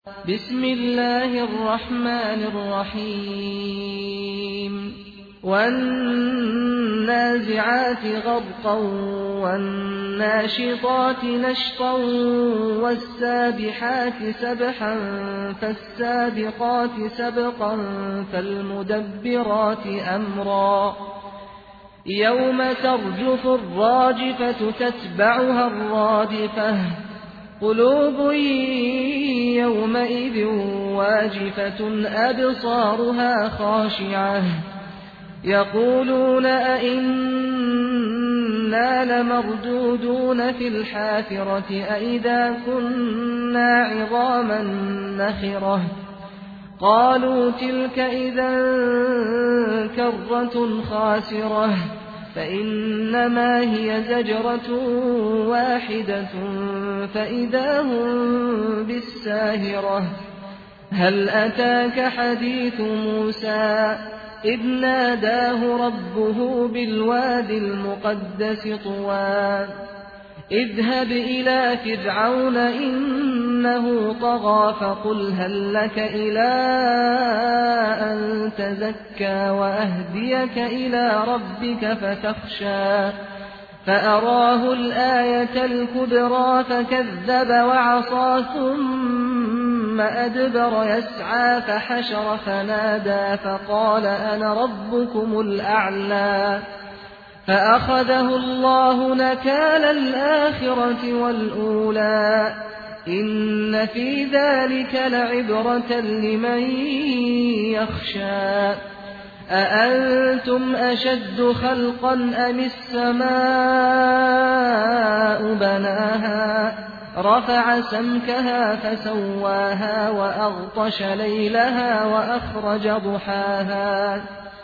بسم الله الرحمن الرحيم والنازعات غرقا والناشطات نشطا والسابحات سبحا فالسابقات سبقا فالمدبرات أمرا يوم ترجف الراجفة تتبعها الرادفة قلوب يومئذ واجفة أبصارها خاشعة يقولون أئنا لمردودون في الحافرة أئذا كنا عظاما نخرة قالوا تلك إذا كرة خاسرة فإنما هي زجرة واحدة فإذا هم بالساهرة هل أتاك حديث موسى إذ ناداه ربه بالواد المقدس طوى اذهب إلى فرعون إنه طغى فقل هل لك إلى أن تزكى وأهديك إلى ربك فتخشى فأراه الآية الكبرى فكذب وعصى ثم أدبر يسعى فحشر فنادى فقال أنا ربكم الأعلى فأخذه الله نكال الآخرة والأولى إن في ذلك لعبرة لمن يخشى أأنتم أشد خلقا أم السماء بناها رفع سمكها فسواها وأغطش ليلها وأخرج ضحاها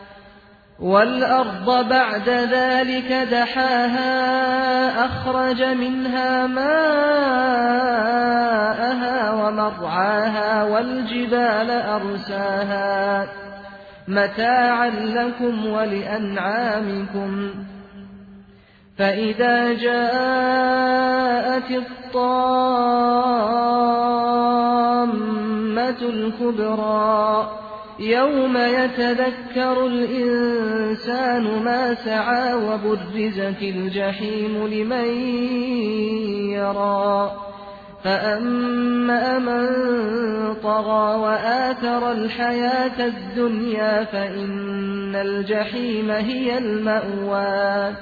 والأرض بعد ذلك دحاها أخرج منها ماءها ومرعاها والجبال أرساها متاعا لكم ولأنعامكم فإذا جاءت الطامة الكبرى يوم يتذكر الإنسان ما سعى وبرزت الجحيم لمن يرى فأما من طغى وآثر الحياة الدنيا فإن الجحيم هي المأوى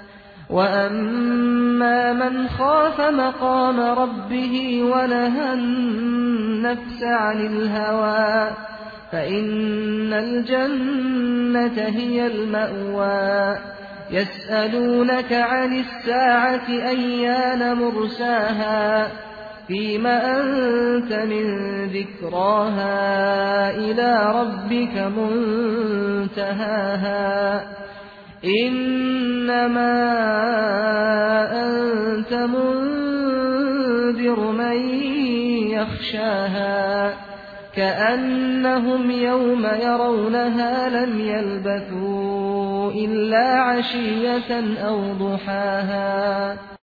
وأما من خاف مقام ربه ونهى النفس عن الهوى فإن الجنة هي المأوى يسألونك عن الساعة أيان مرساها فيم أنت من ذكراها إلى ربك منتهاها إنما أنت منذر من يخشاها كأنهم يوم يرونها لم يلبثوا إلا عشية أو ضحاها